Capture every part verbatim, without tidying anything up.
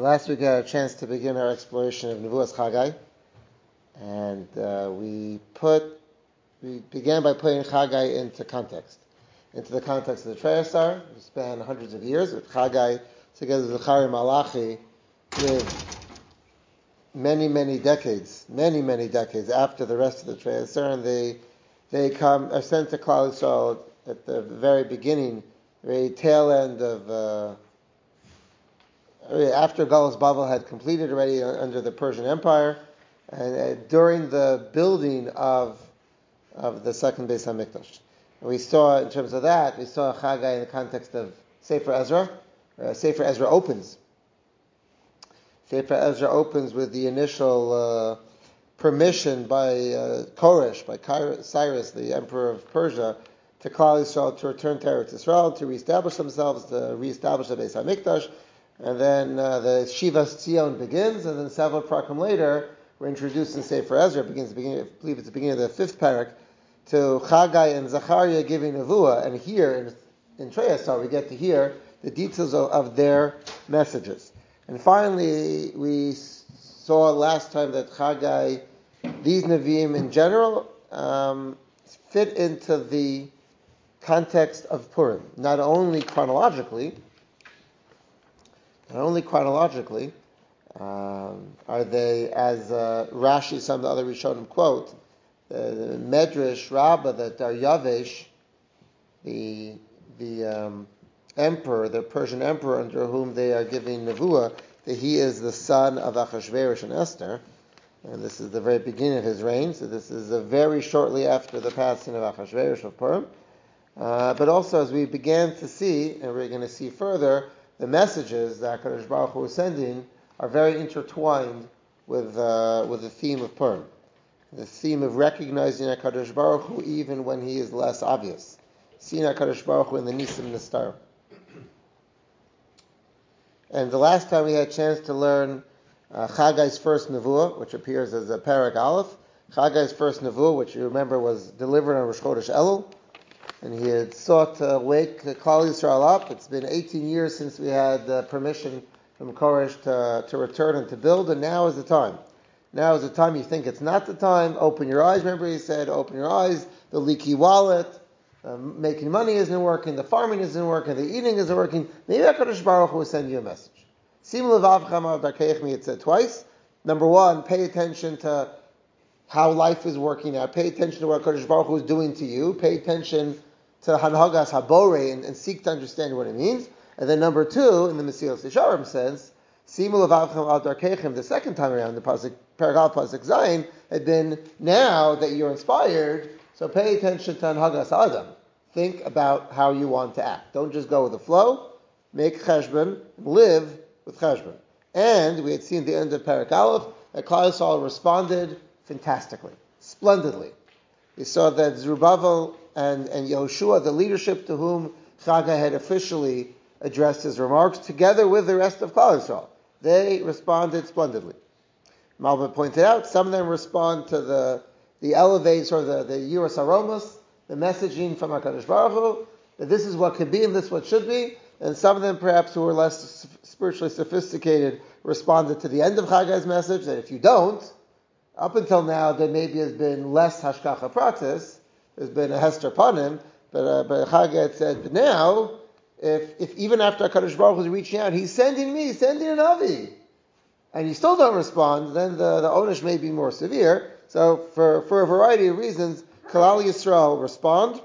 Last week we had a chance to begin our exploration of Nevuas Chagai, and uh, we put we began by putting Chagai into context, into the context of the Treyasar. We span hundreds of years with Chagai together with Zechariah Malachi, with many many decades, many many decades after the rest of the Treyasar, and they they come are sent to Klal Yisrael at the very beginning, the very tail end of. Uh, After Galus Bavel had completed already under the Persian Empire, and uh, during the building of of the second Beis Hamikdash, and we saw in terms of that, we saw Chagai in the context of Sefer Ezra. Uh, Sefer Ezra opens. Sefer Ezra opens with the initial uh, permission by uh, Koresh, by Cyrus, the emperor of Persia, to Klal Yisrael to return to Eretz Yisrael, to reestablish themselves, to reestablish the Beis Hamikdash. And then uh, the Shivas Tzion begins, and then several prakim later, we're introduced in Sefer Ezra. It begins, beginning, I believe it's the beginning of the fifth parak, to Chagai and Zechariah giving Nevuah. And here in, in Treyasar, we get to hear the details of, of their messages. And finally, we saw last time that Chagai, these Nevi'im in general, um, fit into the context of Purim, not only chronologically. Not only chronologically, um, are they, as uh, Rashi, some of the other Rishonim quote, the, the Medrash Rabbah that Daryavesh, the the um, emperor, the Persian emperor under whom they are giving Nevuah, that he is the son of Achashverosh and Esther, and this is the very beginning of his reign. So this is uh, very shortly after the passing of Achashverosh of Purim. Uh, but also, as we began to see, and we're going to see further, the messages that HaKadosh Baruch Hu is sending are very intertwined with uh, with the theme of Purim, the theme of recognizing HaKadosh Baruch Hu even when he is less obvious, seeing HaKadosh Baruch Hu in the Nisim Nistar. And the last time we had a chance to learn uh, Chagai's first Nevuah, which appears as a Parak Aleph, Chagai's first Nevuah, which you remember was delivered on Rosh Chodesh Elul, and he had sought to wake Klal Yisrael up. It's been eighteen years since we had uh, permission from Koresh to, to return and to build, and now is the time. Now is the time. You think it's not the time, open your eyes. Remember he said, open your eyes. The leaky wallet, um, making money isn't working, the farming isn't working, the eating isn't working. Maybe HaKadosh Baruch Hu will send you a message. Sim levavchem al darkeichmi, it said twice. Number one, pay attention to how life is working out. Pay attention to what HaKadosh Baruch Hu is doing to you. Pay attention to Hanhagas Habore and, and seek to understand what it means. And then number two, in the Mesilas Yesharim sense, Simu Levavchem Al Darkechem, the second time around, the Pasuk, Paragal Pasuk Zayin, had been now that you're inspired, so pay attention to Hanhagas Adam. Think about how you want to act. Don't just go with the flow. Make cheshbon, live with cheshbon. And we had seen at the end of Parak Aleph that Klal Yisrael responded fantastically, splendidly. We saw that Zerubbabel and, and Yehoshua, the leadership to whom Chagai had officially addressed his remarks, together with the rest of Klal Yisrael, they responded splendidly. Malbim pointed out, some of them respond to the the elevates or the, the Yiras Aromas, the messaging from HaKadosh Baruch Hu, that this is what could be and this is what should be, and some of them perhaps who were less spiritually sophisticated responded to the end of Chagai's message, that if you don't, up until now there maybe has been less Hashkacha Pratis, there's been a Hester Panim, but uh, but Chagai said, but now, if if even after HaKadosh Baruch Hu is reaching out, he's sending me, he's sending an Avi, and you still don't respond, then the, the Onish may be more severe. So for, for a variety of reasons, Klal Yisrael respond.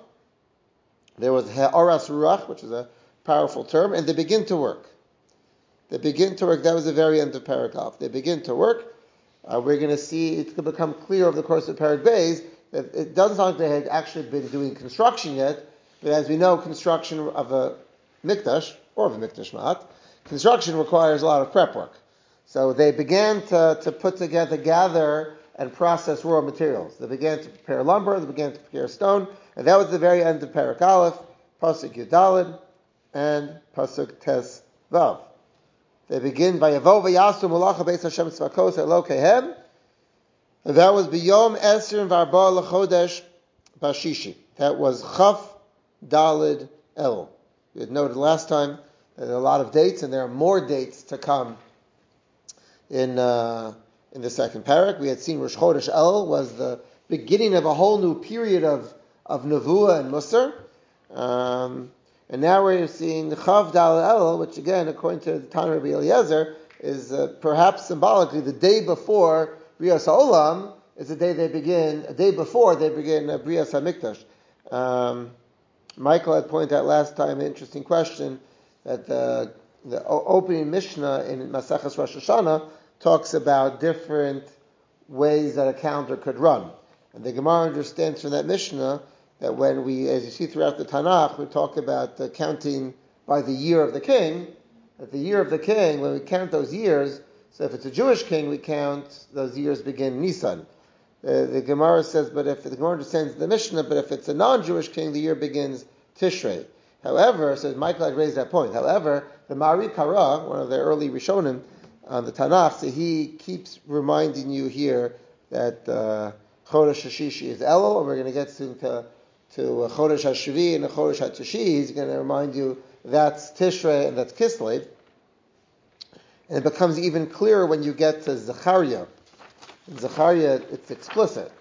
There was Ha'aras Ruach, which is a powerful term, and they begin to work. They begin to work. That was the very end of Parak Aleph. They begin to work. Uh, we're going to see, it's going to become clear over the course of Parak Beis, that it doesn't sound like they had actually been doing construction yet, but as we know, construction of a mikdash, or of a mikdash ma'at, construction requires a lot of prep work. So they began to, to put together, gather, and process raw materials. They began to prepare lumber, they began to prepare stone, and that was the very end of Parak Aleph, Pasuk Yudalid, and Pasuk Tes Vav. They begin by Yavo v'yasu mulacha beis Hashem tzvakos Elokehem, and that was B'yom Esrim v'arba l'chodesh Bashishi. That was Chaf Dalid El. We had noted last time that there are a lot of dates, and there are more dates to come in uh, in the second parak. We had seen Rosh Chodesh El was the beginning of a whole new period of, of Nevuah and Musar. Um, and now we're seeing the Chav Dal El, which again, according to the Tanna Rabbi Eliezer, is uh, perhaps symbolically the day before Brias HaOlam is the day they begin, a day before they begin uh, Brias HaMikdash. Um, Michael had pointed out last time an interesting question that the, the opening Mishnah in Maseches Rosh Hashanah talks about different ways that a calendar could run. And the Gemara understands from that Mishnah that when we, as you see throughout the Tanakh, we talk about uh, counting by the year of the king. At the year of the king, when we count those years, so if it's a Jewish king, we count, those years begin Nisan. Uh, the Gemara says, but if the Gemara understands the Mishnah, but if it's a non-Jewish king, the year begins Tishrei. However, so Michael had raised that point. However, the Mari Kara, one of the early Rishonim on the Tanakh, so he keeps reminding you here that uh, Chodesh Hashishi is Elul, and we're going to get soon to to uh, Chodesh Hashvi and Chodesh Hatashi. He's going to remind you that's Tishrei and that's Kislev. And it becomes even clearer when you get to Zechariah. In Zechariah, it's explicit.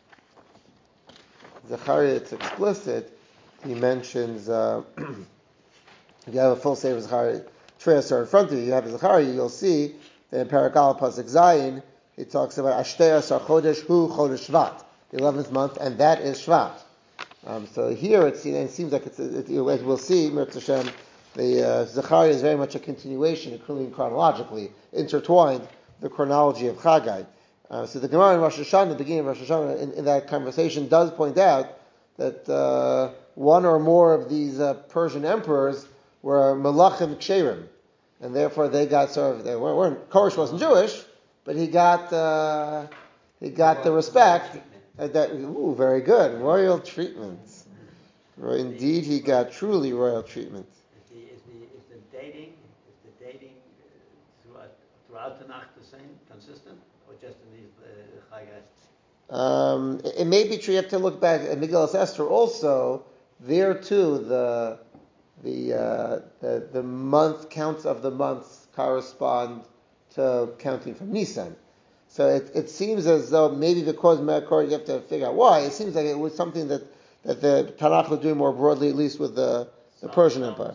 Zechariah, it's explicit. He mentions, uh, if you have a full Sefer Zechariah, Treyasar in front of you, you have Zechariah, you'll see that in Parak Aleph Pasuk Zayin, he talks about Ashtei Asar Chodesh Hu Chodesh Shvat, the eleventh month, and that is Shvat. Um, so here it seems, it seems like it's, it, it, as we'll see, Mirz Hashem, the uh, Zechariah is very much a continuation, including chronologically, intertwined the chronology of Chagai. Uh, so the Gemara in Rosh Hashanah, the beginning of Rosh Hashanah, in, in that conversation, does point out that uh, one or more of these uh, Persian emperors were Melachim Ksherim, and therefore they got sort of, they weren't, weren't Koresh wasn't Jewish, but he got uh, he got the respect. Uh, that, ooh, very good. Royal treatment. Indeed, he got truly royal treatment. Is the, is the, is the dating, is the dating uh, throughout, throughout the Nacht the same, consistent, or just in these uh, Chagai? Um, it, it may be true. You have to look back at Megillas Esther. Also, there too, the the uh, the the month counts of the months correspond to counting from Nisan. So it, it seems as though maybe because Me'akor, you have to figure out why. It seems like it was something that, that the Tanakh was doing more broadly, at least with the, the Persian Empire.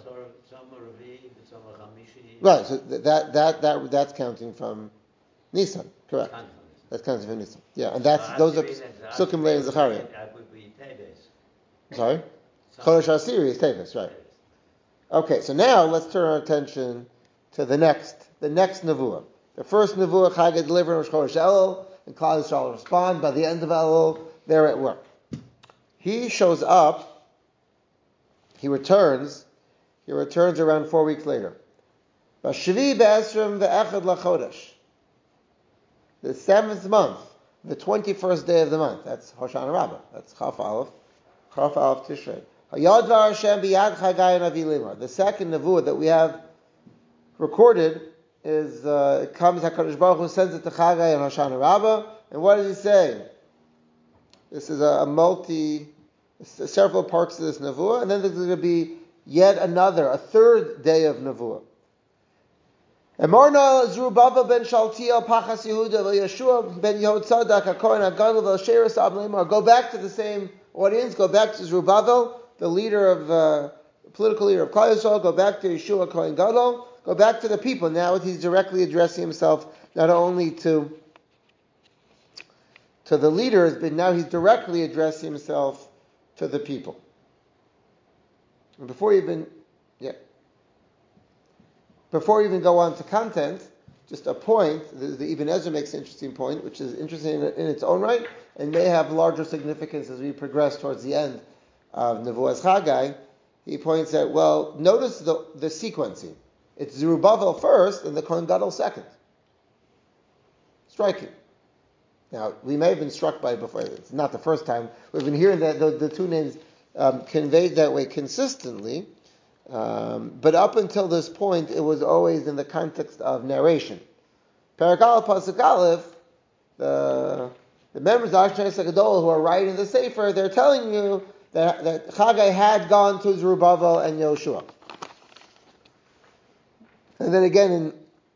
Right, so that that that that's counting from Nisan, correct? That's counting from Nisan. Yeah, and that's those are Sukkim Lei and Zechariah. Sorry? Chodesh Asiri is Teves, right? Okay, so now let's turn our attention to the next the next Nevuah. The first Nevuah Chagai delivered on Rosh Chodesh Elul, and Klal Yisrael respond. By the end of Elul, they're at work. He shows up. He returns. He returns around four weeks later. Bashvi be'esrim ve'echad lachodesh. The seventh month, the twenty-first day of the month. That's Hoshana Rabbah. That's Chaf Aleph. Chaf Aleph Tishrei. Hayad var Hashem biyad Chagai and Avilimar. The second Nevuah that we have recorded is uh, it comes HaKadosh Baruch Hu sends it to Chagai and Hoshana Rabbah, and what does he say? This is a, a multi, several parts of this Nevuah, and then there's going to be yet another, a third day of Nevuah. Emarna Zerubbabel ben Shaltiel Pachas Yehuda Yeshua ben Yehotzadak HaKohen HaGadol VeSheres Ableimar. Go back to the same audience. Go back to Zerubbabel, the leader of uh, political leader of Klal Yisrael. Go back to Yeshua Kohen Gadol. Go back to the people. Now he's directly addressing himself not only to to the leaders, but now he's directly addressing himself to the people. And before you even, yeah, before you even go on to content, just a point. The, the Ibn Ezra makes an interesting point, which is interesting in, in its own right, and may have larger significance as we progress towards the end of Nevuas Chagai. He points out, well, notice the the sequencing. It's Zerubbabel first and the Kohen Gadol second. Striking. Now, we may have been struck by it before. It's not the first time. We've been hearing that the, the two names um, conveyed that way consistently. Um, but up until this point, it was always in the context of narration. Perek Aleph Pasuk Aleph, the, the members of Ashkenaz Gadol who are writing the Sefer, they're telling you that, that Chagai had gone to Zerubbabel and Yoshua. And then again in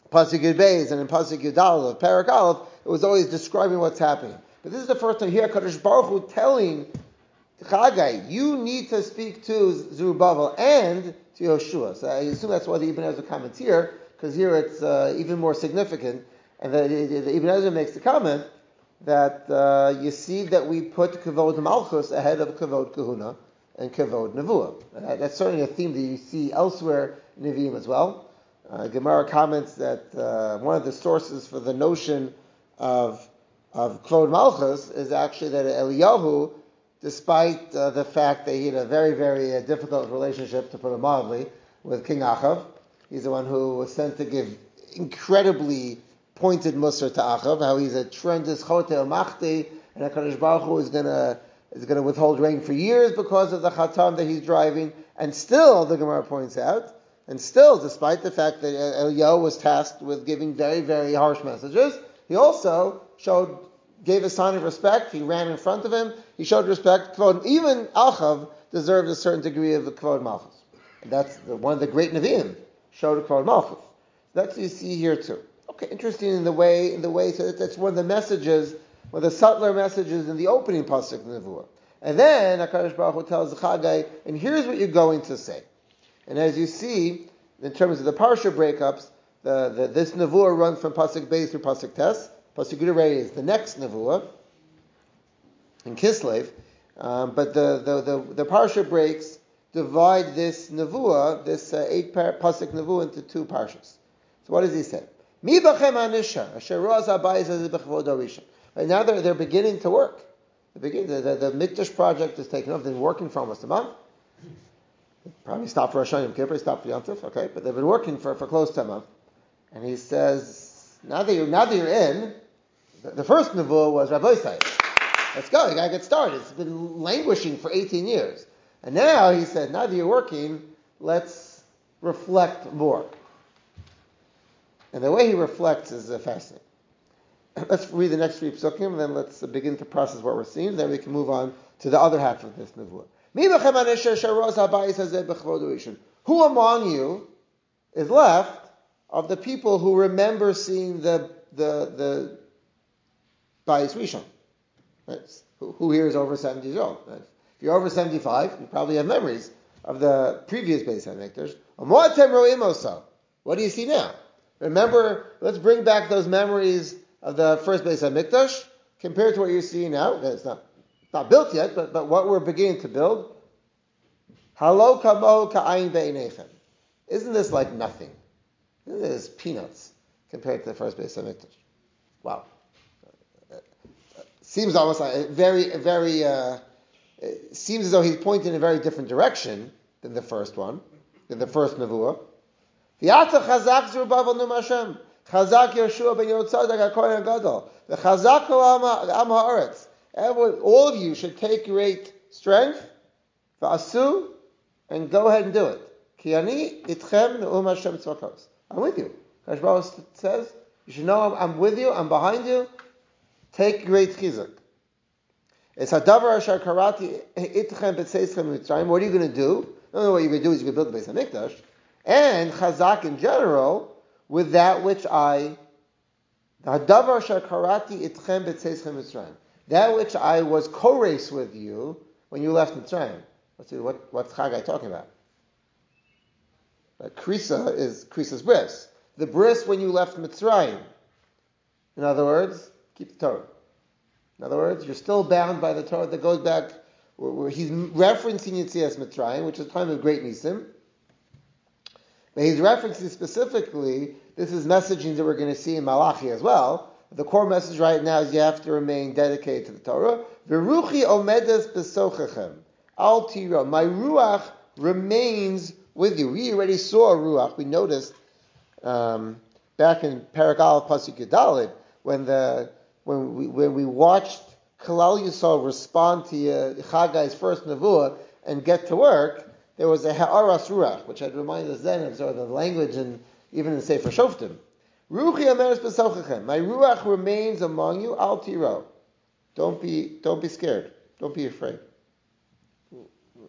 Pasuk Yud Beis and in Pasuk Yud Aleph, Parak Aleph, it was always describing what's happening. But this is the first time here, Kadosh Baruch Hu telling Chagai, you need to speak to Zerubbabel and to Yoshua. So I assume that's why the Ibn Ezra comments here, because here it's uh, even more significant. And the, the, the Ibn Ezra makes the comment that uh, you see that we put Kavod Malchus ahead of Kavod Kahuna and Kavod Nevuah. Uh, that's certainly a theme that you see elsewhere in Nevi'im as well. Uh, Gemara comments that uh, one of the sources for the notion of of Kavod Malchus is actually that Eliyahu, despite uh, the fact that he had a very, very uh, difficult relationship, to put it mildly, with King Achav, he's the one who was sent to give incredibly pointed Musar to Achav, how he's a tremendous Chotel Machti, and HaKadosh Baruch Hu is going to is going to withhold rain for years because of the Chatam that he's driving, and still, the Gemara points out, and still, despite the fact that Eliyahu was tasked with giving very, very harsh messages, he also showed, gave a sign of respect. He ran in front of him. He showed respect. Even Achav deserved a certain degree of Kvod Malchus. And that's the, one of the great Nevi'im showed a Kvod Malchus. That's what you see here too. Okay, interesting in the way, in the way, so that's one of the messages, one of the subtler messages in the opening pasuk of the Nevuah. And then HaKadosh Baruch Hu tells Chagai, and here's what you're going to say. And as you see, in terms of the parsha breakups, the, the, this Nevuah runs from pasuk Beis through pasuk Tes. Pasuk Yud is the next Nevuah in Kislev, um, but the, the, the, the parsha breaks divide this Nevuah, this uh, eight par- pasuk Nevuah, into two parshas. So what does he say? Mi bachem anisha, asher roaz habayis hazeh b'chvod harisha. Right now they're, they're beginning to work. The, begin, the, the, the Mikdash project is taken off. They've been working for almost a month. Probably stopped for Rosh Hashanah Yom Kippur, stopped for Yom Tov, okay, but they've been working for, for close to a month. And he says, now that you're, now that you're in, the, the first Nevuah was Rabbi Yisrael. Let's go, you gotta get started. It's been languishing for eighteen years. And now he said, now that you're working, let's reflect more. And the way he reflects is uh, fascinating. Let's read the next three psukim, and then let's uh, begin to process what we're seeing. Then we can move on to the other half of this Nevuah. Who among you is left of the people who remember seeing the the the Bayis Rishon? Right? Who, who here is over seventy years old? Right? If you're over seventy-five, you probably have memories of the previous Beis HaMikdash. What do you see now? Remember, let's bring back those memories of the first Beis HaMikdash compared to what you're seeing now. It's not not built yet, but, but what we're beginning to build. Halo kamo ka'ayin be'inechem. Isn't this like nothing? Isn't this peanuts compared to the first Beis HaMikdash? Wow. Seems almost like a very, very, uh, it seems as though he's pointing in a very different direction than the first one, than the first Nevuah. V'yata chazak Zerubbabel num Hashem. Chazak Yoshua ben Yotzadak HaKohen HaGadol. The chazak am ha'aretz. All of you should take great strength, v'asu, and go ahead and do it. Ki ani itchem ne'um Hashem tzvakos. I'm with you. Kadosh Baruch Hu says, you should know I'm, I'm with you, I'm behind you. Take great chizuk. It's hadavar asher karati itchem b'tzeischem mitzrayim. What are you going to do? Not only what you're going to do is you're going to build the Beis HaMikdash, and chazak in general, with that which I, the hadavar asher karati itchem b'tzeischem mitzrayim. That which I was co-race with you when you left Mitzrayim. What's, what, what's Chagai talking about? Uh, Krisa is Krisa's bris. The bris when you left Mitzrayim. In other words, keep the Torah. In other words, you're still bound by the Torah that goes back, where, where he's referencing Yetzias Mitzrayim, which is a time of great nisim. But he's referencing specifically, this is messaging that we're going to see in Malachi as well. The core message right now is you have to remain dedicated to the Torah. V'ruchi omedes b'sochechem. Al tira. My ruach remains with you. We already saw a ruach. We noticed um, back in Parak Aleph Pasuk Yudalid when the when we when we watched Kalal Yisrael respond to uh, Chagai's first Nevuah and get to work. There was a ha'aras ruach, which had reminded us then of sort of the language and even in Sefer Shoftim. Ruchi ameres b'sochechem. My ruach remains among you. Al tiro. Don't be, don't be scared. Don't be afraid.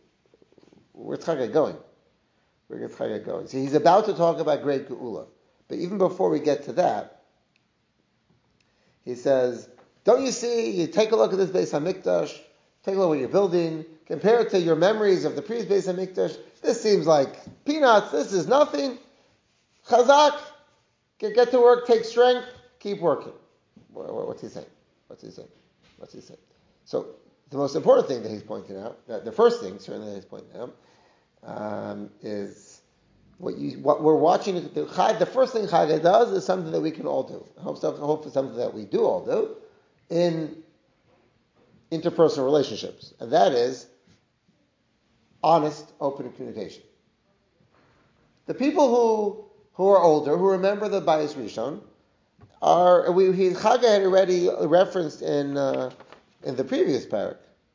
Where's Chagai going? Where's Chagai going? See, he's about to talk about great geula. But even before we get to that, he says, don't you see, you take a look at this Beis HaMikdash, take a look at what you're building, compare it to your memories of the previous Beis HaMikdash, this seems like peanuts, this is nothing. Chazak, get, get to work, take strength, keep working. What's he saying? What's he saying? What's he saying? So, the most important thing that he's pointing out, the first thing certainly that he's pointing out, um, is what you what we're watching. The, the first thing Chagai does is something that we can all do. I hope, hope it's something that we do all do in interpersonal relationships, and that is honest, open communication. The people who who are older, who remember the Bayis Rishon, are we? He, Chagai had already referenced in uh, in the previous parak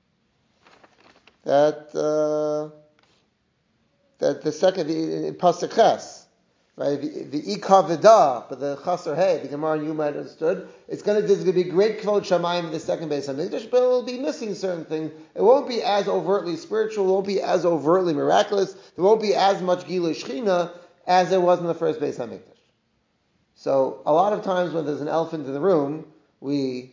that uh, that the second in Pasuk Ches, right? The the Ikavida, but the Chaser Hey, the Gemara you might have understood. It's going to there's going to be great Kvod Shamayim in the second Beis HaMikdash, but it'll be missing certain things. It won't be as overtly spiritual. It won't be as overtly miraculous. There won't be as much Gilui Shechina as there was in the first Beis HaMikdash. So a lot of times when there's an elephant in the room, we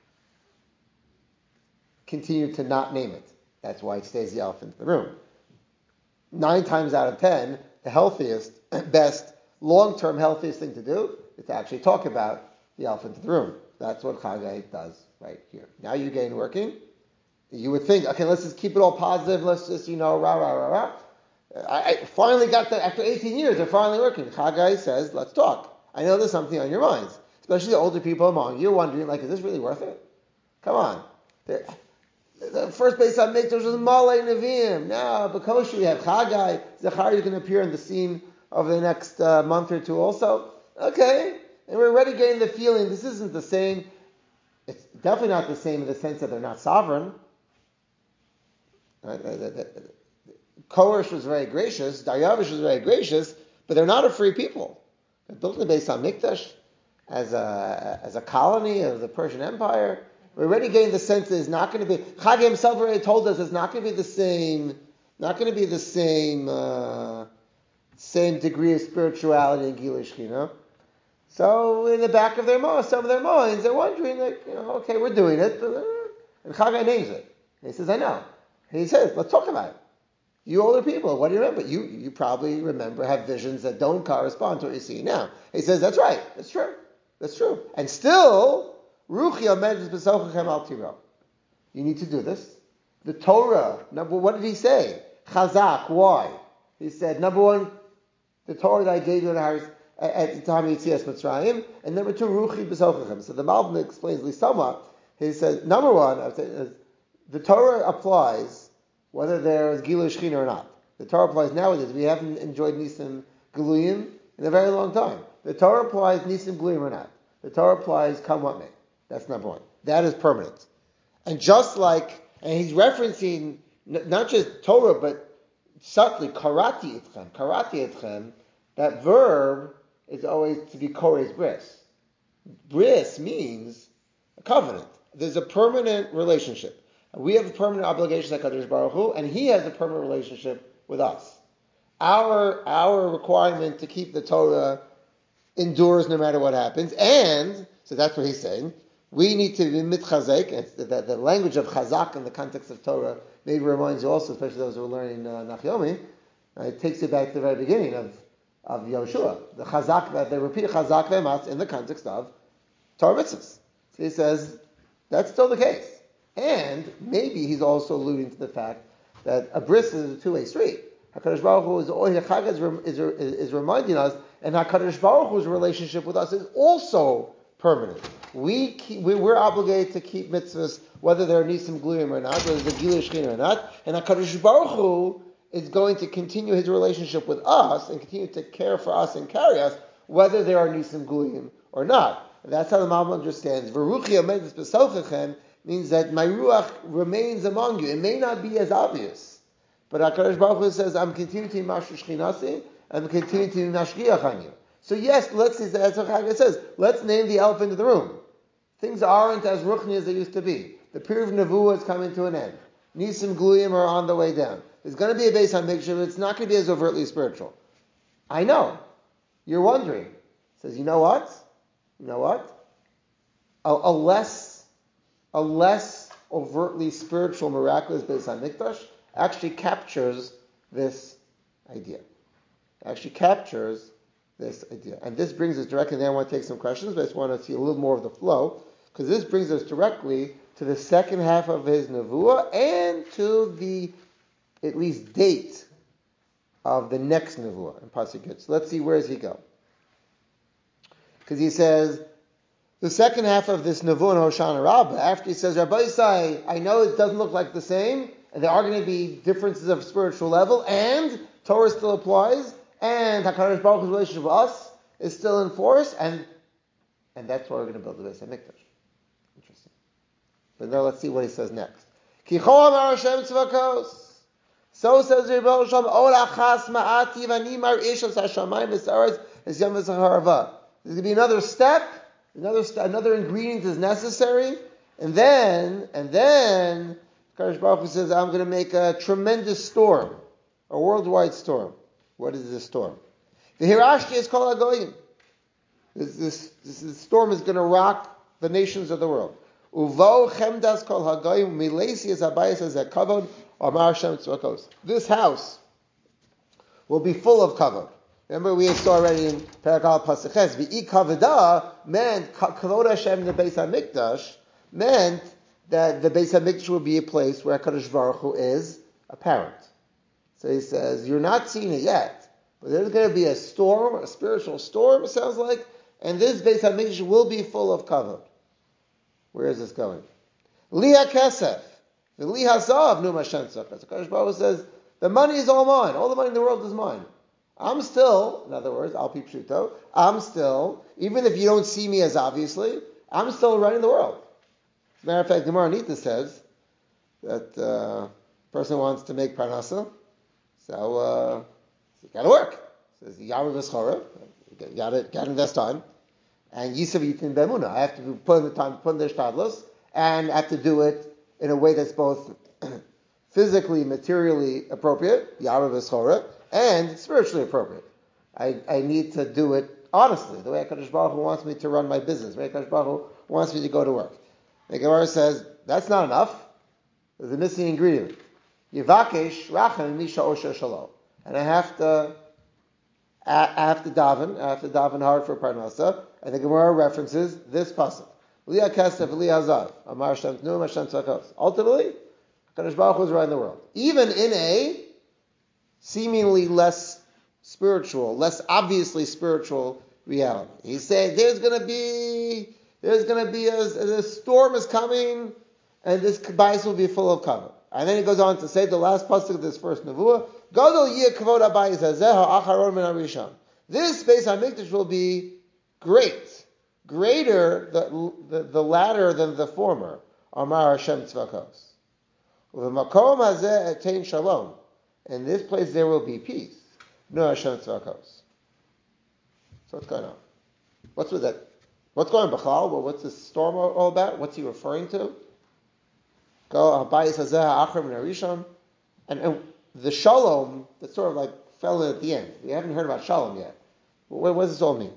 continue to not name it. That's why it stays the elephant in the room. Nine times out of ten, the healthiest, best, long-term healthiest thing to do is to actually talk about the elephant in the room. That's what Chagai does right here. Now you're getting working. You would think, okay, let's just keep it all positive. Let's just, you know, rah, rah, rah, rah. I, I finally got that, after eighteen years, they're finally working. Chagai says, let's talk. I know there's something on your minds, especially the older people among you. You're wondering, like, is this really worth it? Come on. They're, the first Beis HaMikdash was Malay Nevi'im. Now, B'kosher, we have Chagai. Zechariah is going to appear in the scene over the next uh, month or two also. Okay. And we're already getting the feeling this isn't the same. It's definitely not the same in the sense that they're not sovereign. Right? Koresh was very gracious. Daryavish was very gracious, but they're not a free people. They're built in the Beis HaMikdash as a, as a colony of the Persian Empire. We're already getting the sense that it's not going to be. Chagai himself already told us it's not going to be the same. Not going to be the same uh, same degree of spirituality in Gilui Shechina. So in the back of their minds, some of their minds, they're wondering, like, you know, okay, we're doing it, but, uh, and Chagai names it. And he says, I know. And he says, let's talk about it. You older people, what do you remember? You you probably remember, have visions that don't correspond to what you see now. He says, that's right. That's true. That's true. And still, Ruchi Amedus B'Sochachem Al Tiro. You need to do this. The Torah, number, what did he say? Chazak, why? He said, number one, the Torah that I gave you at the time of Yetzias Mitzrayim, and number two, Ruchi B'Sochachem. So the Malbim explains Lisama. He says, number one, I would say, the Torah applies whether there is Gilui Shechina or not. The Torah applies nowadays. We haven't enjoyed Nisim Giluyim in a very long time. The Torah applies Nisim Giluyim or not. The Torah applies come what may. That's number one. That is permanent. And just like, and he's referencing n- not just Torah, but subtly, karati itchem. Karati itchem, that verb is always to be kore's bris. Bris means a covenant. There's a permanent relationship. We have a permanent obligation to HaKadosh Baruch Hu, and He has a permanent relationship with us. Our our requirement to keep the Torah endures no matter what happens, and so that's what he's saying. We need to be mitchazek. The, the, the language of chazak in the context of Torah maybe reminds you also, especially those who are learning uh, Nachyomi. Uh, it takes you back to the very beginning of of Yoshua. The chazak that they repeat chazak ve'ematz in the context of Torah mitzvahs. So he says that's still the case. And maybe he's also alluding to the fact that a bris is a two-way street. HaKadosh Baruch Hu is, is, is, is reminding us, and HaKadosh Baruch Hu's relationship with us is also permanent. We, keep, we we're obligated to keep mitzvahs whether they're nisim gluyim or not, whether they're gilui shechina or not, and HaKadosh Baruch Hu is going to continue his relationship with us and continue to care for us and carry us whether there are nisim gluyim or not. And that's how the Malbim understands. V'ruchi amedus b'sochachem means that my ruach remains among you. It may not be as obvious, but HaKadosh Baruch Hu says, I'm continuing to be Mashur Shechinasi, I'm continuing to be Mashgiach on you. So yes, let's, as Chagai says, let's name the elephant in the room. Things aren't as ruchni as they used to be. The period of Nevuah is coming to an end. Nisim Gluyim are on the way down. There's going to be a Beis HaMikdash, but it's not going to be as overtly spiritual. I know. You're wondering. says, you know what? You know what? A, a less, a less overtly spiritual, miraculous Beis Hamikdash actually captures this idea. Actually captures this idea. And this brings us directly, then I want to take some questions, but I just want to see a little more of the flow, because this brings us directly to the second half of his Nevuah and to the, at least, date of the next Nevuah in Pasuk Yud. So let's see, where does he go? Because he says, the second half of this Nevuah in Hoshana Rabbah, after he says, Rabbi Yisai, I know it doesn't look like the same, and there are going to be differences of spiritual level, and Torah still applies, and HaKadosh Baruch Hu's relationship with us is still in force, and and that's why we're going to build the Beis Hamikdash. Interesting. But now let's see what he says next. Ki cho amar Hashem tzvakos. So says Rebbe Shalom, Ol achas ma'ati v'ani mar'ish as hashamayim v'sa'aretz es yom v'zacharava. There's going to be another step, another st- another ingredient is necessary, and then, and then, HaKadosh Baruch Hu says, I'm going to make a tremendous storm, a worldwide storm. What is this storm? The Hirashki is called Agoyim. This, this, this, this storm is going to rock the nations of the world. Uvo chemdas kol hagoyim milesi es habayis es hakavod amar Hashem tzvakos. This house will be full of kavod. Remember we saw already in Parakal Pasaches, v'i kavada meant kavod Hashem the Beis Hamikdash meant that the Beis Hamikdash will be a place where HaKadosh Baruch Hu is apparent. So he says, you're not seeing it yet, but there's going to be a storm, a spiritual storm, it sounds like, and this Beis Hamikdash will be full of kavod. Where is this going? Liha kesef, v'liha zav nu Hashem tzvakos. HaKadosh Baruch Hu says, the money is all mine. All the money in the world is mine. I'm still, in other words, al pi pshuto, I'm still, even if you don't see me as obviously, I'm still running the world. As a matter of fact, Gemara Nita says that a uh, person wants to make parnasa, so uh, you got to work. It says Yarav v'schora, you got to got to invest time, and Yisav Yitin Bemuna. I have to put in the time, put in the shtadlos, and I have to do it in a way that's both physically, materially appropriate, Yarav v'schora, and spiritually appropriate. I, I need to do it honestly, the way HaKadosh Baruch Hu wants me to run my business, the way HaKadosh Baruch Hu wants me to go to work. The Gemara says that's not enough. There's a missing ingredient. Yivakesh rachem misha osher shalom, and I have to, I have to daven, I have to daven hard for parnasa. And the Gemara references this pasuk: Liya kesef, Liya zav, Amar Hashem Tnu, Hashem tzvakos. Ultimately, HaKadosh Baruch Hu is running the world, even in a seemingly less spiritual, less obviously spiritual reality. He said, "There's going to be, there's going to be a, a storm is coming, and this bayis will be full of cover." And then he goes on to say the last pasuk of this first nevuah: "Gadol yeh kavod habayis hazeh ha'acharon min harishon." This Beis Hamikdash will be great, greater the, the the latter than the former. Amar Hashem tzvakos. V'makom hazeh etein shalom. In this place there will be peace. No Hashem tzvakos. So what's going on? What's with that? What's going on, Bechal? Well, what's this storm all about? What's he referring to? Go habayis hazeh ha'achar min harishon, and and the shalom that sort of like fell in at the end. We haven't heard about shalom yet. What, what does this all mean?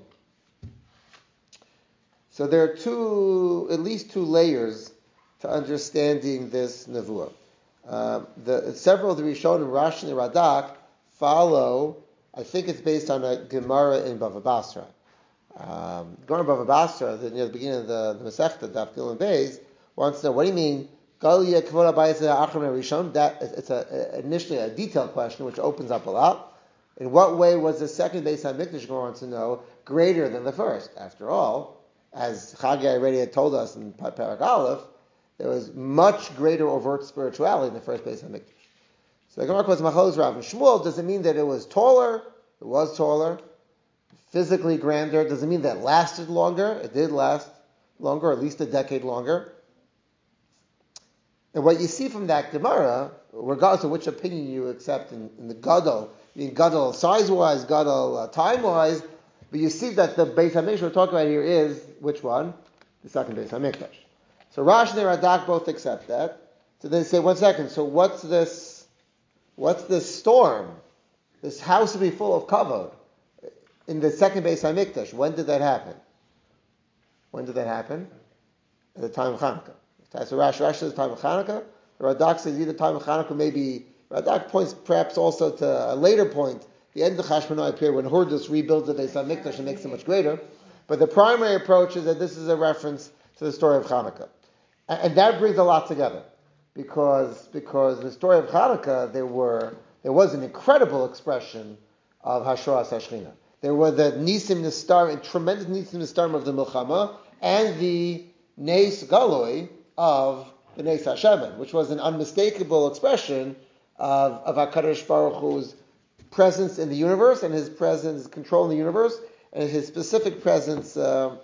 So there are two, at least two layers to understanding this nevuah. Um, the, several of the Rishonim, Rashi and Radak, follow, I think it's based on a Gemara in Bava Basra. Um, Gemara in Bava Basra, the, near the beginning of the, the Masechta, Daf Gilin Beis, wants to know, what do you mean, Galia Kavod Habayis Ha'achar Min Rishon? That, it's a, initially a detailed question, which opens up a lot. In what way was the second Beis HaMikdash, Gemara wants to know, greater than the first? After all, as Chagai already had told us in Parak Aleph, there was much greater overt spirituality in the first Beis Hamikdash. So the Gemara quotes Machlokes Rav and Shmuel. Does it mean that it was taller? It was taller. Physically grander. Does it mean that it lasted longer? It did last longer, at least a decade longer. And what you see from that Gemara, regardless of which opinion you accept in, in the Gadol, I mean Gadol size-wise, Gadol uh, time-wise, but you see that the Beis Hamikdash we're talking about here is, which one? The second Beis Hamikdash. So Rashi and Radak both accept that. So they say, one second, so what's this, what's this storm? This house will be full of kavod. in the second Beis HaMikdash. When did that happen? When did that happen? At the time of Hanukkah. So Rashi, Rashi says the time of Hanukkah. The Radak says either time of Hanukkah, maybe Radak points perhaps also to a later point, the end of the Chashmonai period when Hordus rebuilds the Beis HaMikdash and makes it much greater. But the primary approach is that this is a reference to the story of Hanukkah. And, and that brings a lot together. Because because the story of Hanukkah, there were there was an incredible expression of Hashras HaShechina. There were the Nisim Nistarim, tremendous Nisim Nistarim of the Milchama, and the Nes Galoi of the Nes Hashemen, which was an unmistakable expression of, of HaKadosh Baruch Hu's presence in the universe and his presence, control in the universe, and his specific presence, uh,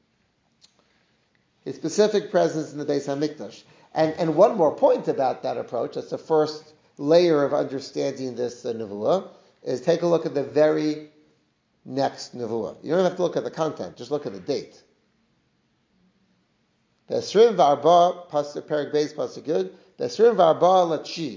his specific presence in the Beis HaMikdash. And, and one more point about that approach, that's the first layer of understanding this uh, Nevuah, is take a look at the very next Nevuah. You don't have to look at the content, just look at the date. The Esrim V'Arba, Pasuk Perek Beis, Pasuk Yud, the Esrim V'Arba Latshi,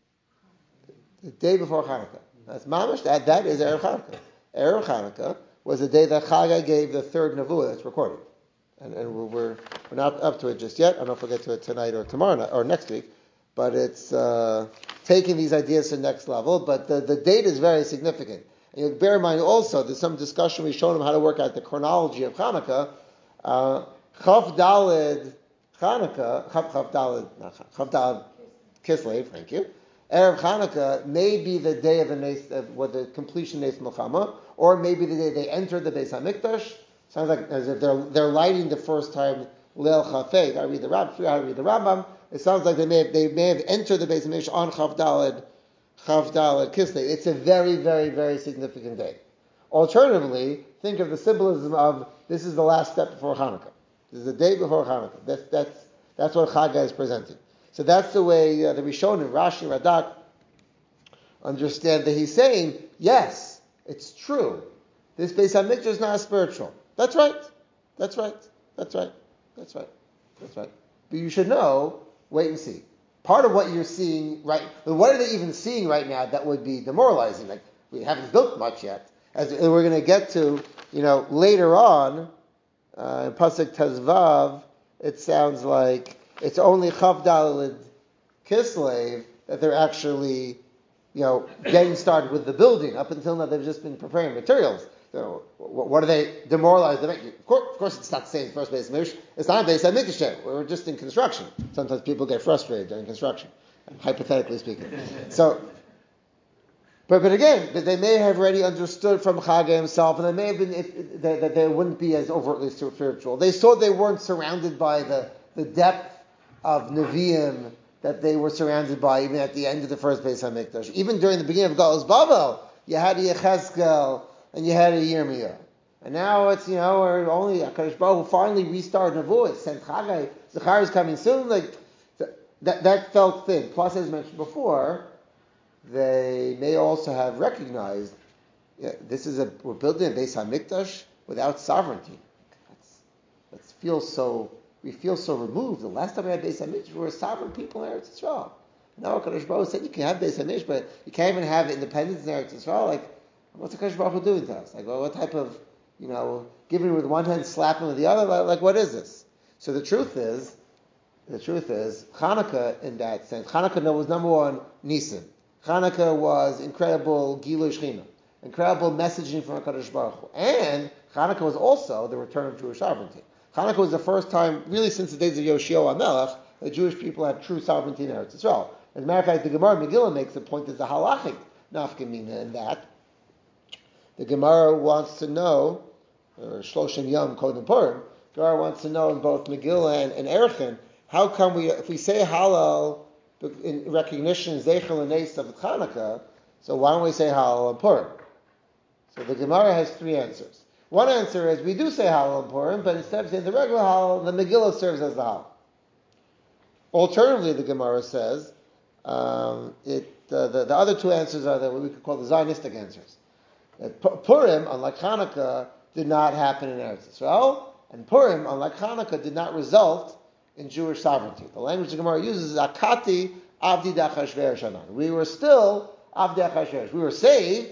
the day before Hanukkah. That's Mamash, that, that is Erev Hanukkah. Erev Hanukkah was the day that Chagai gave the third Nevuah that's recorded. And, and we're, we're not up to it just yet. I don't know if we'll get to it tonight or tomorrow night, or next week. But it's uh, taking these ideas to the next level. But the, the date is very significant. And you bear in mind also, there's some discussion, we've shown them how to work out the chronology of Hanukkah. Uh, Chav Daled Hanukkah, Chav, Chav Daled, not Chav Daled Kislev, thank you. Erev Hanukkah may be the day of the Nes, of what the completion of Nes Milchama, or maybe the day they enter the Beis HaMikdash. Sounds like as if they're they're lighting the first time Leil Chafei. I read the Rab, I read the Rambam. It sounds like they may have, they may have entered the Beis HaMikdash on Chav Daled, Chav Daled Kislev. It's a very very very significant day. Alternatively, think of the symbolism of this is the last step before Hanukkah. This is the day before Hanukkah. That's that's that's what Chagai is presenting. So that's the way uh, the Rishonim, Rashi, Radak understand that he's saying, yes, it's true. This Beis HaMikdash is not spiritual. That's right. That's right. That's right. That's right. That's right. But you should know, wait and see. Part of what you're seeing right, what are they even seeing right now that would be demoralizing? Like, we haven't built much yet. As we're going to get to, you know, later on, uh, in Pasuk Tezvav, it sounds like it's only Chav Daled Kislev that they're actually, you know, getting started with the building. Up until now, they've just been preparing materials. So, what are they demoralized? Of course, of course, it's not the same as first Beis HaMikdash. It's not Beis HaMikdash yet. We're just in construction. Sometimes people get frustrated during construction, hypothetically speaking. So, but but again, they may have already understood from Chagai himself, and they may have been it, it, that, that they wouldn't be as overtly spiritual. They saw they weren't surrounded by the, the depth of Nevi'im that they were surrounded by even at the end of the first Beis HaMikdash. Even during the beginning of Galus Bavel, you had a Yechezkel and you had a Yirmiyah. And now it's, you know, we're only HaKadosh Baruch Hu finally restarted Nevuah. It sent Chagai. Zechariah is coming soon. Like that, that felt thin. Plus, as mentioned before, they may also have recognized, yeah, this is a we're building a Beis HaMikdash without sovereignty. That's, that feels so. We feel so removed. The last time we had Beis HaMikdash, we were a sovereign people in Eretz Yisrael. Now HaKadosh Baruch Hu said you can have Beis HaMikdash, but you can't even have independence in Eretz Yisrael. Like, what's HaKadosh Baruch Hu doing to us? Like, well, what type of, you know, giving with one hand, slapping with the other? Like, like, what is this? So the truth is, the truth is, Hanukkah in that sense, Hanukkah was number one, Nisan. Hanukkah was incredible Gilui Shechina, incredible messaging from HaKadosh Baruch Hu. And Hanukkah was also the return of Jewish sovereignty. Hanukkah was the first time, really since the days of Yoshio HaMelech, that Jewish people had true sovereignty in Eretz Yisrael. As a matter of fact, the Gemara Megillah makes the point there's a halachic nafkamina in that. The Gemara wants to know, or Shloshim Yom Kodem Purim, Gemara wants to know in both Megillah and, and Erechim, how come we, if we say Halal in recognition Zeichel and Nes of Hanukkah, so why don't we say Halal and Purim? So the Gemara has three answers. One answer is we do say Halal and Purim, but instead of saying the regular Halal, the Megillah serves as the Halal. Alternatively, the Gemara says um, it. Uh, the, the other two answers are the, what we could call the Zionistic answers. That Purim, unlike Hanukkah, did not happen in Eretz Yisrael, and Purim, unlike Hanukkah, did not result in Jewish sovereignty. The language the Gemara uses is Akati Avdi Dachashverosh Anan. We were still Avdi Dachashverosh. We were saved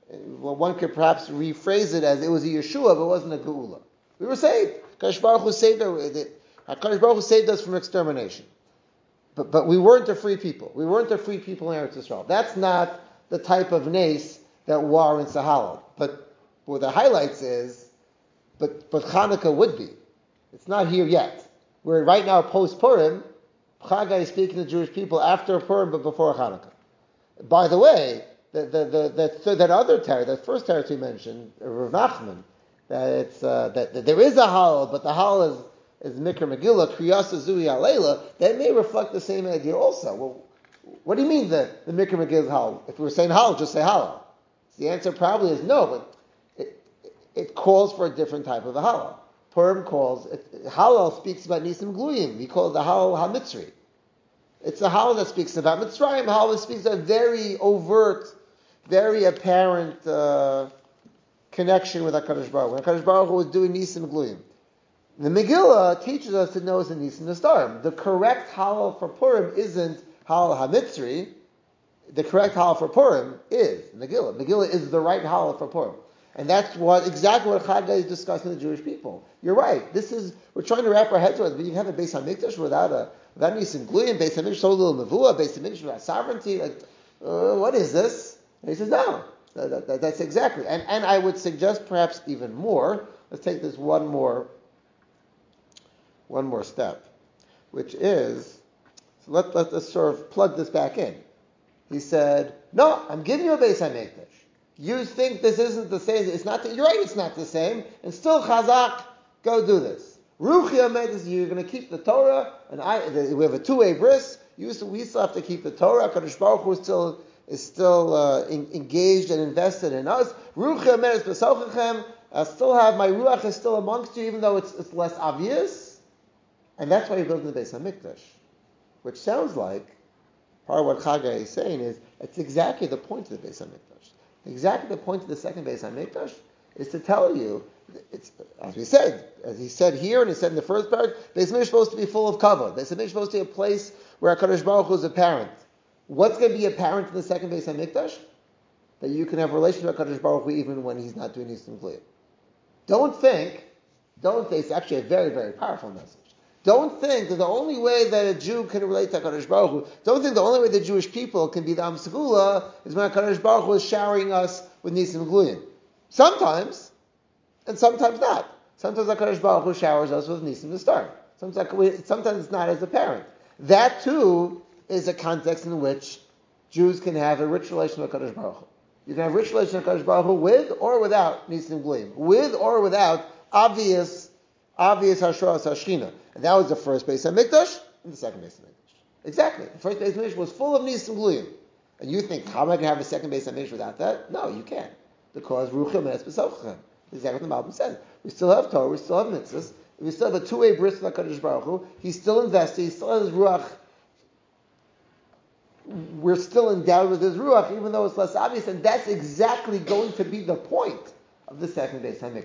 well, one could perhaps rephrase it as it was a Yeshua, but it wasn't a Geula. We were saved. HaKadosh Baruch Hu saved us. HaKadosh Baruch Hu saved us from extermination. But but we weren't a free people. We weren't a free people in Eretz Yisrael. That's not the type of nace that warrants a halal. But what the highlights is, but but Hanukkah would be. It's not here yet. We're right now post Purim. Chagai is speaking to Jewish people after Purim, but before Hanukkah. By the way, the the the, the, the that other Torah, that first Torah we mentioned, Rav Nachman, that it's uh, that, that there is a halal, but the halal is is Mikra Megillah, Kriyasa Zui Alayla. That may reflect the same idea also. Well, what do you mean the the Mikra Megillah is halal? If we were saying halal, just say halal. So the answer probably is no, but it it calls for a different type of a halal. Purim calls it, halal speaks about Nisim Gluyim. He calls the halal Hamitzri. It's the halal that speaks about Mitzrayim. Halal that speaks a very overt, very apparent uh, connection with HaKadosh Baruch Hu. When HaKadosh Baruch Hu was doing Nisim Gluyim. The Megillah teaches us to know it's a Nisim Nastarim. The correct halal for Purim isn't halal Hamitzri. The correct halal for Purim is Megillah. Megillah is the right halal for Purim. And that's what exactly what Chagai is discussing with the Jewish people. You're right. This is we're trying to wrap our heads around. But you can have a Beis Hamikdash without a without Nisim Gluyim, Beis Hamikdash so little Nevuah, Beis Hamikdash without sovereignty. Like, uh, what is this? And he says, no, that, that, that's exactly. And and I would suggest perhaps even more. Let's take this one more one more step, which is so let let us sort of plug this back in. He said, no, I'm giving you a Beis Hamikdash. You think this isn't the same? It's not. You're right. It's not the same. And still, Chazak, go do this. Ruchi Ahmed is you're going to keep the Torah, and I. We have a two-way bris. You still, we still have to keep the Torah. Kadosh Baruch Hu is still is still uh, in, engaged and invested in us. Ruchi Ahmed is b'sochachem. I still have my ruach is still amongst you, even though it's it's less obvious. And that's why you're building the Beis Hamikdash, which sounds like part of what Chagai is saying is it's exactly the point of the Beis Hamikdash. Exactly the point of the second Beis Hamikdash is to tell you, it's as we said, as he said here and he said in the first part, Beis Hamikdash is supposed to be full of kavod. Beis Hamikdash is supposed to be a place where HaKadosh Baruch Hu is apparent. What's going to be apparent in the second Beis Hamikdash? That you can have a relationship with HaKadosh Baruch Hu even when he's not doing Nisim Gluyim. Don't think, don't think, it's actually a very, very powerful message. Don't think that the only way that a Jew can relate to HaKadosh Baruch Hu, don't think the only way the Jewish people can be the Am Segula is when HaKadosh Baruch Hu is showering us with Nisim Gluyim. Sometimes, and sometimes not. Sometimes HaKadosh Baruch Hu showers us with Nisim Nistar. Sometimes, sometimes it's not as apparent. That too is a context in which Jews can have a rich relation with HaKadosh Baruch Hu. You can have a rich relation with HaKadosh Baruch Hu with or without Nisim Gluyim. With or without obvious, obvious Hashras Hashchina. And that was the first Beis Hamikdash and the second Beis Hamikdash. Exactly. The first Beis Hamikdash was full of Nisim Gluyim. And you think, how am I going to have a second Beis Hamikdash without that? No, you can't. Because Ruchim Es B'Savchem. Exactly what the Malbim said. We still have Torah, we still have mitzvahs, we still have a two-way bris with HaKadosh Baruch Hu. He's still invested, he still has his Ruach. We're still endowed with his Ruach, even though it's less obvious, and that's exactly going to be the point of the second Beis Hamikdash.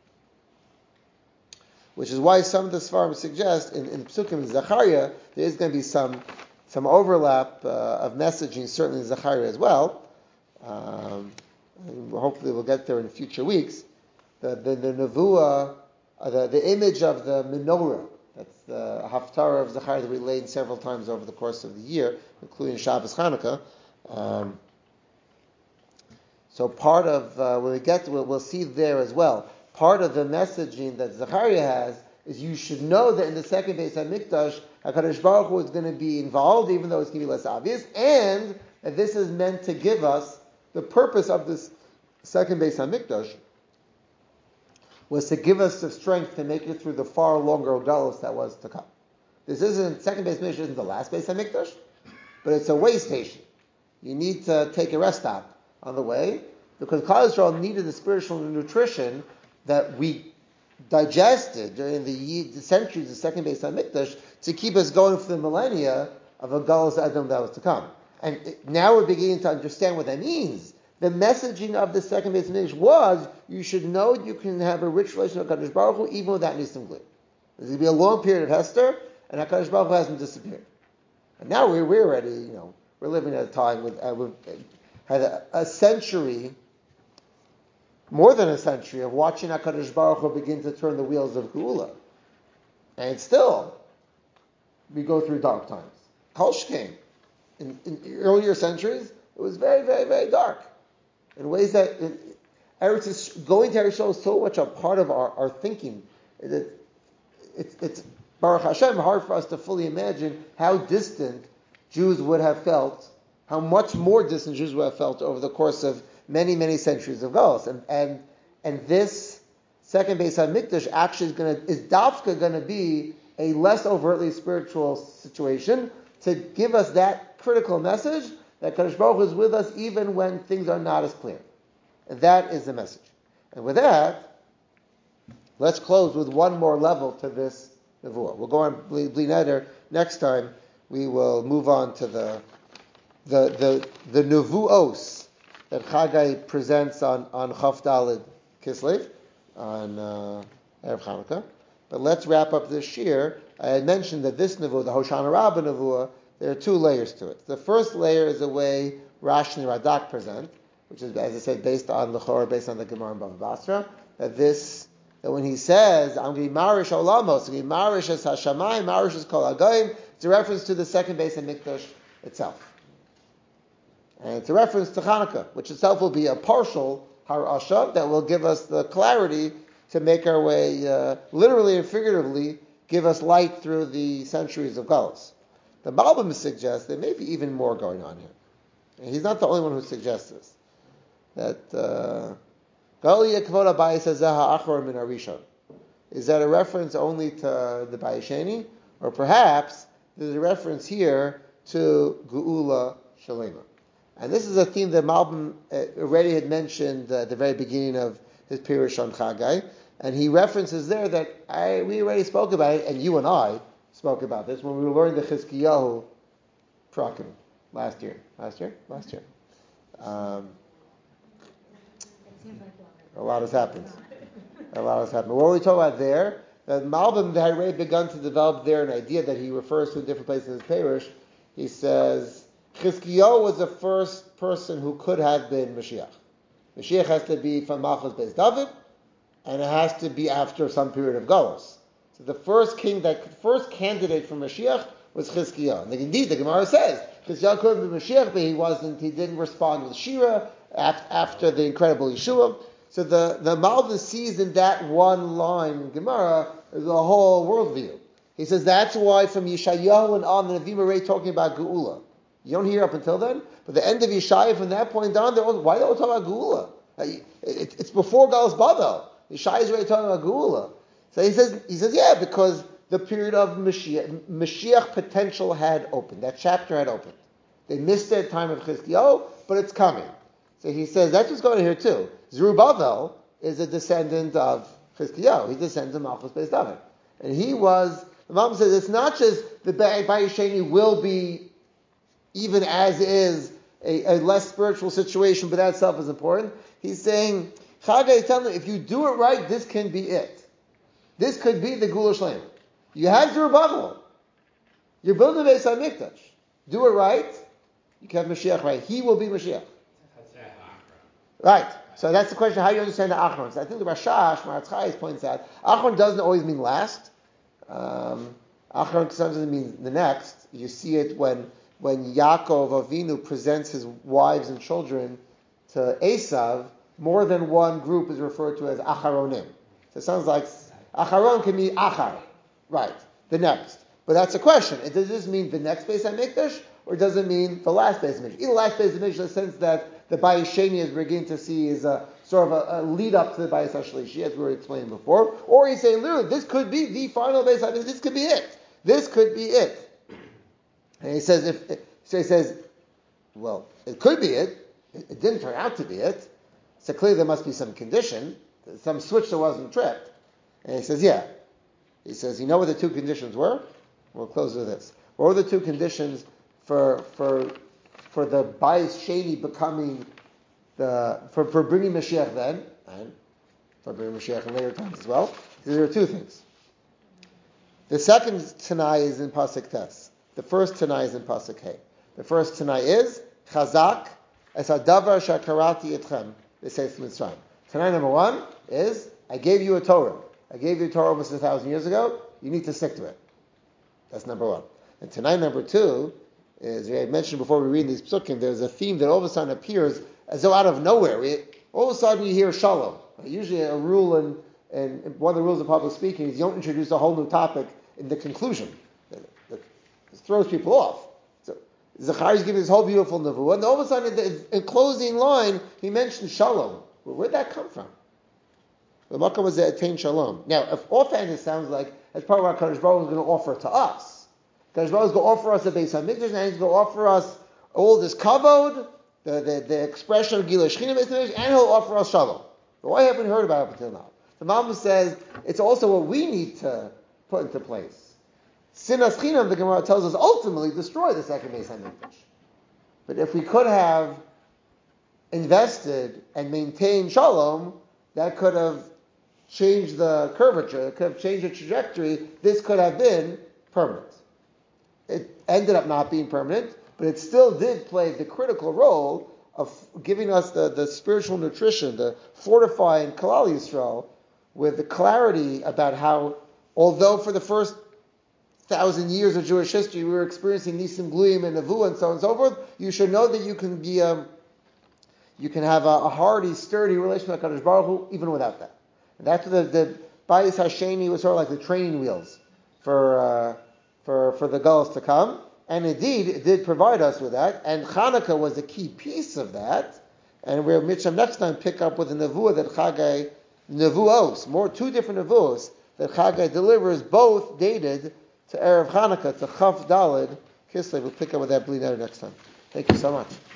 Which is why some of the Sfarim suggest in, in Psukim and Zechariah there is going to be some some overlap uh, of messaging, certainly in Zechariah as well. Um, and hopefully we'll get there in future weeks. The the, the Nevuah, uh, the, the image of the menorah, that's the Haftarah of Zechariah that we laid several times over the course of the year, including Shabbos Chanukah. Um, so part of, uh, when we get to it, we'll see there as well. Part of the messaging that Zechariah has is you should know that in the second Beis Hamikdash, HaKadosh Baruch Hu is going to be involved, even though it's going to be less obvious, and that this is meant to give us the purpose of this second Beis Hamikdash was to give us the strength to make it through the far longer galus that was to come. This isn't second Beis Hamikdash isn't the last Beis Hamikdash, but it's a way station. You need to take a rest stop on the way because Klal Yisrael needed the spiritual nutrition that we digested during the, the centuries of second Beis Hamikdash to keep us going for the millennia of a galus Adam that was to come. And it, now we're beginning to understand what that means. The messaging of the second Beis Hamikdash was you should know you can have a rich relationship with HaKadosh Baruch Hu even without Nisim Gluyim. There's going to be a long period of Hester, and HaKadosh Baruch Hu hasn't disappeared. And now we're, we're already, you know, we're living at a time with uh, we've had a, a century more than a century of watching HaKadosh Baruch Hu begin to turn the wheels of Geula. And still, we go through dark times. Kolsh came. In, in earlier centuries, it was very, very, very dark. In ways that it, Eretz is, going to Eretz Yisrael is so much a part of our, our thinking that it's, it's Baruch Hashem hard for us to fully imagine how distant Jews would have felt, how much more distant Jews would have felt over the course of many, many centuries of Galus. And and and this second Beis HaMikdash actually is going to is dafka going to be a less overtly spiritual situation to give us that critical message that Kadosh Baruch Hu is with us even when things are not as clear. And that is the message. And with that, let's close with one more level to this nevuah. We'll go on Bli Neder. Next time we will move on to the the the the nevuos that Chagai presents on on Chaf Daled Kislev on uh, Erev Chanukah. But let's wrap up this year. I had mentioned that this nevuah, the Hoshana Rabbah nevuah, there are two layers to it. The first layer is the way Rashi and Radak present, which is, as I said, based on the Chorah, based on the Gemara in Bava Basra, that this, that when he says, I'm going to be Marish Olamos, I'm going to be Marish as Hashamayim, Marish as Kol HaGoyim, it's a reference to the second Beis HaMikdash itself. And it's a reference to Chanukah, which itself will be a partial Harasha that will give us the clarity to make our way, uh, literally and figuratively, give us light through the centuries of Galus. The Malbim suggests there may be even more going on here. And he's not the only one who suggests this. That Galia Kvod Abayis Azaha Achor Min Arishon. Is that a reference only to the Bayesheni? Or perhaps there's a reference here to Geula Shalema. And this is a theme that Malbim already had mentioned at the very beginning of his Pirush on Chagai. And he references there that I, we already spoke about it, and you and I spoke about this when we were learning the Chizkiyahu Prakim last year. Last year? Last year. Um, a lot has happened. A lot has happened. What were we talking about there? That Malbim had already begun to develop there an idea that he refers to in different places in his Perush. He says, Chizkiyahu was the first person who could have been Mashiach. Mashiach has to be from Malchus Beis David, and it has to be after some period of Galus. So the first king, that first candidate for Mashiach was Chizkiyahu. And indeed, the Gemara says Chizkiyahu could have been Mashiach, but he wasn't. He didn't respond with Shira after the incredible Yeshua. So the the Malbim sees in that one line in Gemara is a whole worldview. He says that's why from Yeshayahu and on the Nevi'im are already talking about Geula. You don't hear up until then, but the end of Yeshaya from that point on, they're all, why don't we talk about Geula? It, it, it's before Galus Bavel. Yeshaya is already talking about Geula. So he says, he says, yeah, because the period of Mashiach, Mashiach potential had opened. That chapter had opened. They missed their time of Chizkiyahu, but it's coming. So he says, that's what's going on here too. Zerubbabel is a descendant of Chizkiyahu. He's a descendant of Malchus Beis David. And he was, the Malbim says, it's not just the Bayesheni will be, even as is, a, a less spiritual situation, but that itself is important. He's saying, Chagai is telling them, if you do it right, this can be it. This could be the Geula Shlema. You have Zerubbabel. You're building a Beis HaMikdash. Do it right, you can have Mashiach right. He will be Mashiach. Right. So that's the question, how do you understand the Achron? So I think the Rashash, Maratz Chayes points out, Achron doesn't always mean last. Um, Achron sometimes means the next. You see it when when Yaakov Avinu presents his wives and children to Esav, more than one group is referred to as Acharonim. So it sounds like Acharon can mean Achar. Right, the next. But that's a question. Does this mean the next Beis HaMikdash, or does it mean the last Beis HaMikdash? Either last Beis HaMikdash in the sense that the Bayesheni is beginning to see is a sort of a, a lead up to the Bayis HaShlishi, as we were explaining before, or he's saying literally, this could be the final Beis HaMikdash. This could be it. This could be it. And he says, if so, he says, well, it could be it. It, it didn't turn out to be it. So clearly there must be some condition, some switch that wasn't tripped. And he says, yeah. He says, you know what the two conditions were? We'll close with this. What were the two conditions for for for the Bayis Sheni becoming the for, for bringing Mashiach then, and for bringing Mashiach in later times as well? There are two things. The second Tanai is in Pasuk Tes. The first Tanai is in Pasuk Hey. The first Tanai is Chazak es hadavar shakarati etchem v'seis Mitzrayim. Tanai number one is, I gave you a Torah. I gave you a Torah almost a thousand years ago. You need to stick to it. That's number one. And Tanai number two is, we had mentioned before we read these psukim, there's a theme that all of a sudden appears as though out of nowhere. We, all of a sudden you hear shalom. Usually a rule in, in one of the rules of public speaking is you don't introduce a whole new topic in the conclusion. That, that throws people off. So Zechariah is giving this whole beautiful nevuah, and all of a sudden in the in closing line he mentioned shalom. Well, where'd that come from? The makkah was attain shalom. Now, if offhand it sounds like that's part of what Kadosh Baruch Hu is going to offer to us. Kadosh Baruch Hu is going to offer us a Beis Hamikdash, and he's going to offer us all this kavod, the, the, the expression of Gilui Shechina Beis Hamikdash, and he'll offer us shalom. But why haven't we heard about it up until now? The Malbim says it's also what we need to put into place. Sinas Chinam, the Gemara tells us, ultimately destroy the second Beis Hamikdash. But if we could have invested and maintained shalom, that could have changed the curvature, it could have changed the trajectory. This could have been permanent. It ended up not being permanent, but it still did play the critical role of giving us the, the spiritual nutrition, the fortifying Kalal Yisrael with the clarity about how, although for the first thousand years of Jewish history we were experiencing Nisim Gluyim and Nevuah and so on and so forth, you should know that you can be a, you can have a, a hardy, sturdy relationship with HaKadosh Baruch Hu even without that. And that's the the Bayis Hasheni was sort of like the training wheels for uh, for for the Gullus to come. And indeed, it did provide us with that. And Hanukkah was a key piece of that. And we'll, Mitcham, next time pick up with the Nevuah that Chagai, Nevuos, more two different Nevuos that Chagai delivers, both dated to Erev Hanukkah, to Chav Daled Kislev. We'll pick up with that bleed out next time. Thank you so much.